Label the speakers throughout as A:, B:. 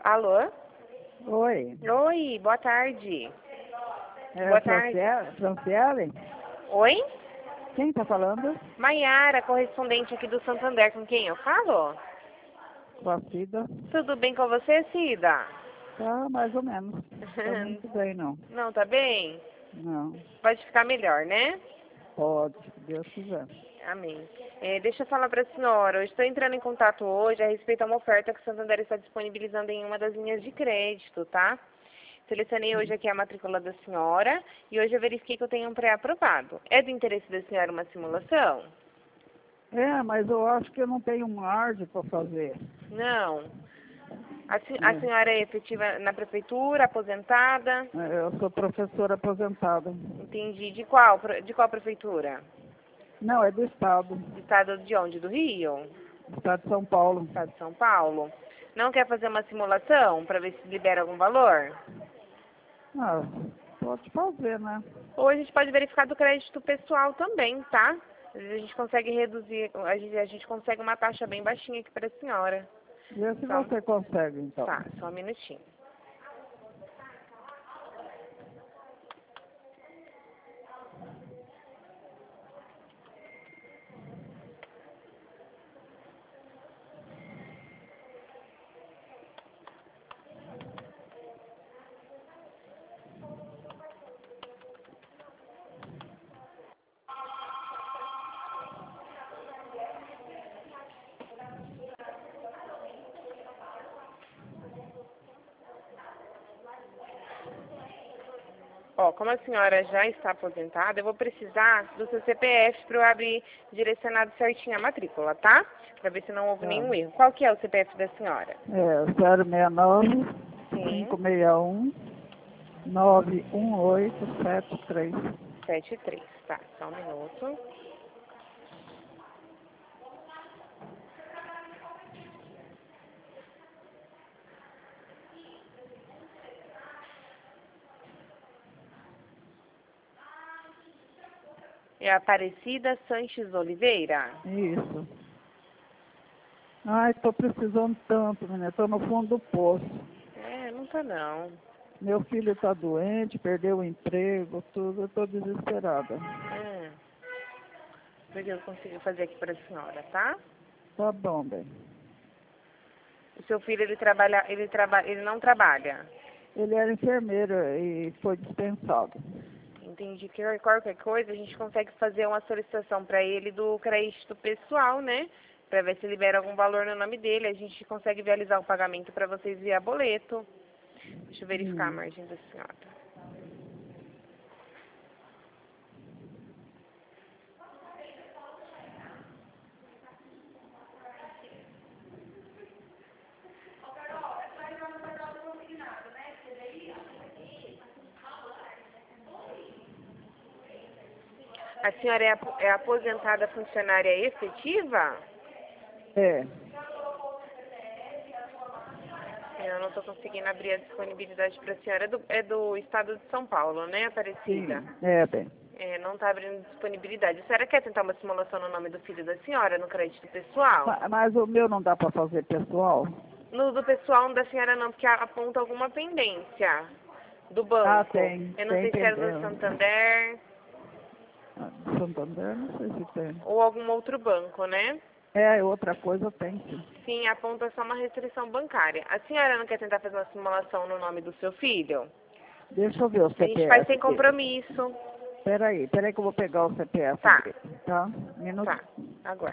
A: Alô?
B: Oi.
A: Oi, boa tarde.
B: É
A: Boa tarde.
B: Franciele?
A: Oi?
B: Quem tá falando?
A: Maiara, correspondente aqui do Santander, com quem eu falo?
B: Com a Cida.
A: Tudo bem com você, Cida?
B: Tá mais ou menos. Tá muito bem, não.
A: Não, tá bem?
B: Não.
A: Pode ficar melhor, né?
B: Pode, se Deus quiser.
A: Amém. Deixa eu falar para a senhora, eu estou entrando em contato hoje a respeito a uma oferta que o Santander está disponibilizando em uma das linhas de crédito, tá? Selecionei hoje aqui a matrícula da senhora e hoje eu verifiquei que eu tenho um pré-aprovado. É do interesse da senhora uma simulação?
B: É, mas eu acho que eu não tenho margem para fazer.
A: Não. A senhora é efetiva na prefeitura, aposentada?
B: Eu sou professora aposentada.
A: Entendi. De qual prefeitura?
B: Não, é do Estado.
A: Estado de onde? Do Rio?
B: Do Estado de São Paulo.
A: Estado de São Paulo. Não quer fazer uma simulação para ver se libera algum valor?
B: Ah, pode fazer, né?
A: Ou a gente pode verificar do crédito pessoal também, tá? Às vezes a gente consegue reduzir, a gente consegue uma taxa bem baixinha aqui para a senhora.
B: Vê se
A: Só,
B: você consegue, então.
A: tá, só um minutinho. Ó, como a senhora já está aposentada, eu vou precisar do seu CPF para eu abrir direcionado certinho a matrícula, tá? Para ver se não houve
B: Tá.
A: nenhum erro. Qual que é o CPF da senhora?
B: É 069
A: Sim,
B: 561 91873.
A: 73. Tá, só um minuto. É Aparecida Sanches Oliveira?
B: Isso. Ai, tô precisando tanto, menina. Tô no fundo do poço.
A: Não tá não.
B: Meu filho tá doente, perdeu o emprego, tudo. Eu tô desesperada.
A: Porque eu consigo fazer aqui para a senhora, tá?
B: Tá bom, bem.
A: O seu filho, ele não trabalha.
B: Ele era enfermeiro e foi dispensado.
A: Entendi que qualquer coisa a gente consegue fazer uma solicitação para ele do crédito pessoal, né? Para ver se libera algum valor no nome dele. A gente consegue realizar o pagamento para vocês via boleto. Deixa eu verificar a margem da senhora. A senhora é aposentada funcionária efetiva?
B: É.
A: Eu não estou conseguindo abrir a disponibilidade para a senhora. É do estado de São Paulo, né, Aparecida?
B: Sim. É, bem.
A: Não está abrindo disponibilidade. A senhora quer tentar uma simulação no nome do filho da senhora, no crédito pessoal?
B: Mas o meu não dá para fazer pessoal?
A: No do pessoal da senhora não, porque aponta alguma pendência do banco.
B: Ah, tem.
A: Eu não
B: Tem
A: sei se era do
B: pendência.
A: Santander
B: Santander, não sei se tem.
A: ou algum outro banco, né?
B: É, outra coisa tem, sim.
A: Sim, aponta só uma restrição bancária. A senhora não quer tentar fazer uma simulação no nome do seu filho?
B: Deixa eu ver o
A: A
B: CPF.
A: gente faz sem compromisso.
B: Peraí que eu vou pegar o CPF
A: Tá.
B: dele, tá? Minuto.
A: Tá, agora.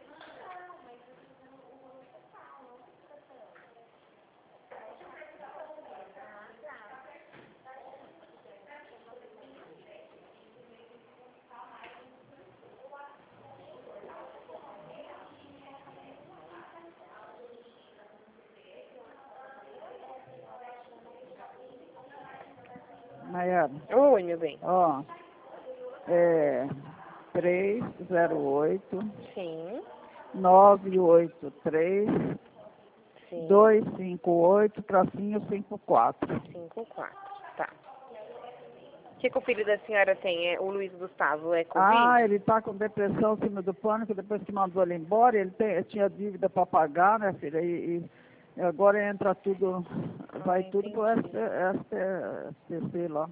B: Maiara,
A: Oi, meu bem.
B: ó, 308
A: Sim,
B: 983
A: sim,
B: 258 tracinho 54.
A: 54. Tá. O que o filho da senhora tem? O Luiz Gustavo é
B: Ah,
A: Covid?
B: ele tá com depressão acima do pânico, depois que mandou ele embora, tinha dívida para pagar, né, filha? Agora entra tudo, vai tudo pro
A: Entendi.
B: SPC lá.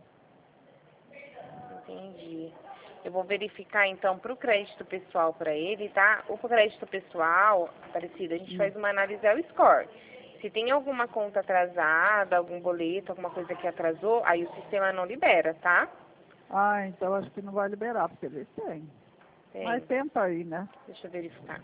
A: Entendi. Eu vou verificar então para o crédito pessoal para ele, tá? O crédito pessoal, Aparecida, a gente faz uma análise ao score. Se tem alguma conta atrasada, algum boleto, alguma coisa que atrasou, aí o sistema não libera, tá?
B: Ah, então acho que não vai liberar, porque ele tem. Mas
A: Tem.
B: tenta aí, né?
A: Deixa eu verificar.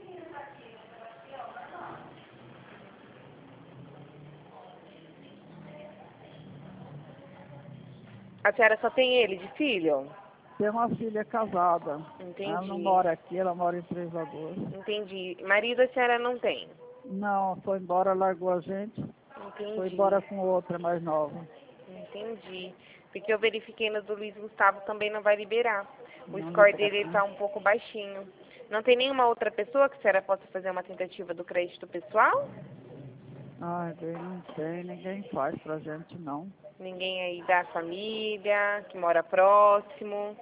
A: A senhora só tem ele de filho?
B: Tem uma filha casada. Ela não
A: Entendi.
B: mora aqui, ela mora em Três Lagoas.
A: Entendi. Marido a senhora não tem?
B: Não, foi embora, largou a gente. Foi
A: Entendi.
B: embora com outra mais nova.
A: Entendi. Porque eu verifiquei no do Luiz Gustavo também não vai liberar. O
B: Não
A: score
B: libera,
A: dele
B: né?
A: tá um pouco baixinho. Não tem nenhuma outra pessoa que a senhora possa fazer uma tentativa do crédito pessoal?
B: Ai, bem, não tem, ninguém faz pra gente, não.
A: Ninguém aí da família, que mora próximo?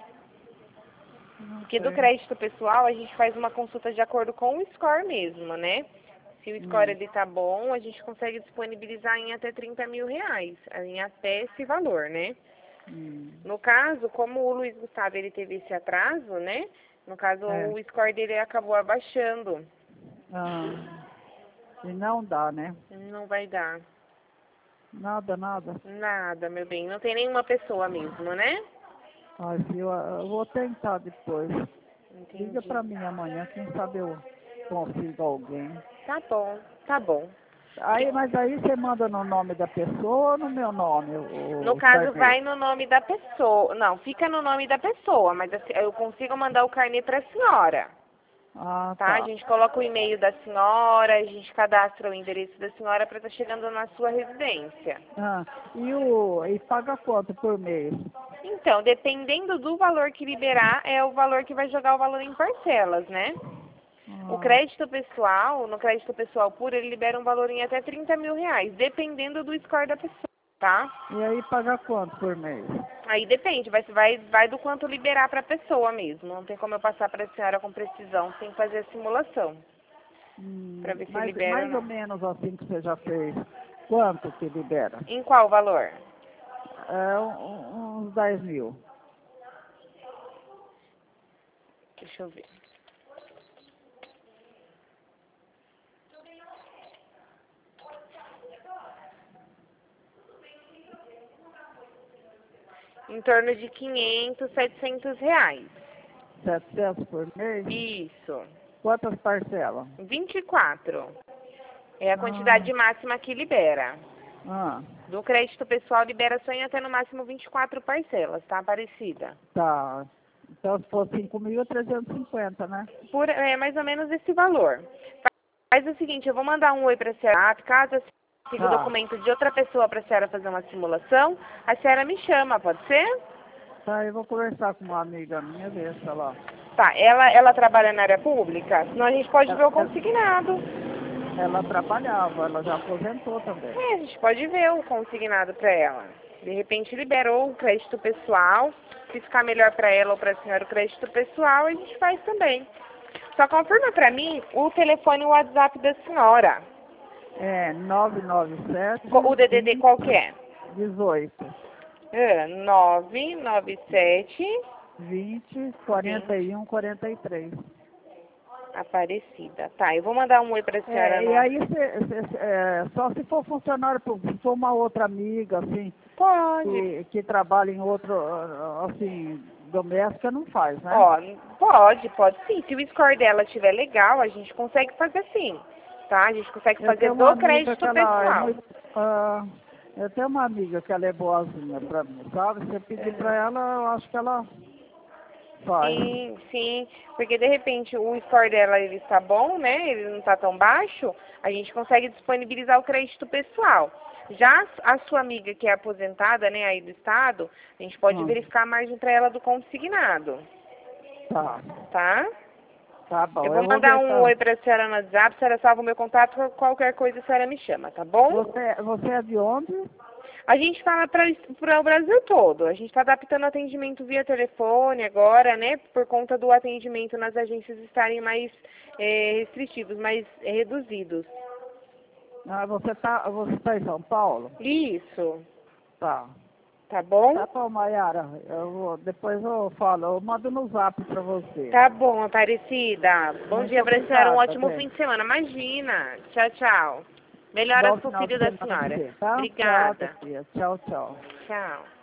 B: Não
A: Porque do
B: tem.
A: crédito pessoal a gente faz uma consulta de acordo com o score mesmo, né? Se o score
B: Hum,
A: ele tá bom, a gente consegue disponibilizar em até 30 mil reais, em até esse valor, né?
B: hum.
A: No caso, como o Luiz Gustavo ele teve esse atraso, né? No caso,
B: É.
A: o score dele acabou abaixando.
B: Ah, e não dá, né?
A: Não vai dar
B: Nada, nada.
A: nada, meu bem. Não tem nenhuma pessoa mesmo, né?
B: Ai, viu, eu vou tentar depois. Liga
A: Entendi.
B: pra mim amanhã, quem sabe eu consigo alguém.
A: Tá bom, tá bom.
B: Aí, mas aí você manda no nome da pessoa ou no meu nome,
A: No
B: o
A: caso,
B: carnê?
A: vai no nome da pessoa. Não, fica no nome da pessoa, mas assim, eu consigo mandar o carnê para a senhora,
B: Ah,
A: tá? A
B: tá.
A: gente coloca o e-mail da senhora, a gente cadastra o endereço da senhora para estar chegando na sua residência.
B: Ah, e paga quanto por mês?
A: Então, dependendo do valor que liberar, é o valor que vai jogar o valor em parcelas, né? O
B: Ah,
A: crédito pessoal, no crédito pessoal puro, ele libera um valor em até 30 mil reais, dependendo do score da pessoa, tá?
B: e aí paga quanto por mês?
A: Aí depende, vai do quanto liberar para a pessoa mesmo. Não tem como eu passar para a senhora com precisão sem fazer a simulação, para ver se
B: Mas
A: libera ou
B: mais ou
A: não.
B: menos assim que você já fez, quanto que libera?
A: Em qual valor?
B: É uns 10 mil.
A: Deixa eu ver. Em torno de 500, 700 reais.
B: 700 por mês?
A: Isso.
B: Quantas parcelas?
A: 24. É a
B: Ah,
A: quantidade máxima que libera.
B: ah,
A: Do crédito pessoal libera só em até no máximo 24 parcelas, tá, Aparecida?
B: tá. Então, se for 5.350, né?
A: É mais ou menos esse valor. Faz o seguinte, eu vou mandar um oi para a senhora. Caso a senhora consiga o
B: Tá.
A: documento de outra pessoa para a senhora fazer uma simulação, a senhora me chama, pode ser?
B: Tá, eu vou conversar com uma amiga minha, ver se ela...
A: Tá, ela trabalha na área pública? Senão a gente pode ver
B: Ela,
A: o consignado.
B: ela trabalhava, ela já aposentou também.
A: É, a gente pode ver o consignado para ela. De repente liberou o crédito pessoal. Se ficar melhor para ela ou para a senhora o crédito pessoal, a gente faz também. Só confirma para mim o telefone e o WhatsApp da senhora.
B: É, 997
A: O DDD
B: 20
A: qual que é?
B: 18
A: 997
B: 20
A: 20
B: 41 43.
A: Aparecida. Tá, eu vou mandar um oi pra senhora
B: É, e
A: no...
B: aí só se for funcionário público, se for uma outra amiga, assim,
A: Pode.
B: que trabalha em outro, assim, doméstica, não faz, né?
A: Ó, pode sim. Se o score dela estiver legal, a gente consegue fazer sim. Tá? A gente consegue
B: Eu
A: fazer
B: tenho uma
A: do
B: amiga que
A: crédito
B: ela é
A: pessoal.
B: muito. Eu tenho uma amiga que ela é boazinha pra mim, sabe? Se você pedir pra
A: Uhum.
B: ela, eu acho que ela faz.
A: Sim, sim, porque de repente o score dela ele está bom, né? Ele não está tão baixo, a gente consegue disponibilizar o crédito pessoal. Já a sua amiga que é aposentada, né, aí do estado, a gente pode
B: Hum,
A: verificar a margem para ela do consignado,
B: tá,
A: tá?
B: tá
A: Eu
B: bom.
A: vou
B: Eu vou
A: mandar
B: ver
A: um
B: pra.
A: oi para a senhora no WhatsApp, a senhora salva o meu contato, qualquer coisa a senhora me chama, tá bom?
B: Você é de onde?
A: A gente fala para o Brasil todo. A gente está adaptando o atendimento via telefone agora, né? Por conta do atendimento nas agências estarem mais restritivos, mais reduzidos.
B: Ah, você tá em São Paulo?
A: Isso.
B: Tá.
A: Tá bom?
B: Tá bom, Mayara. Depois eu falo, eu mando no zap pra você.
A: Tá bom, Aparecida. Bom
B: Muito
A: dia pra senhora, um
B: obrigada,
A: ótimo
B: bem.
A: fim de semana. Imagina. Tchau, tchau. Melhoras
B: Bom
A: pro
B: final de
A: filho da
B: semana pra
A: senhora.
B: você, tá?
A: Obrigada.
B: Tchau, tia. Tchau, tchau.
A: Tchau.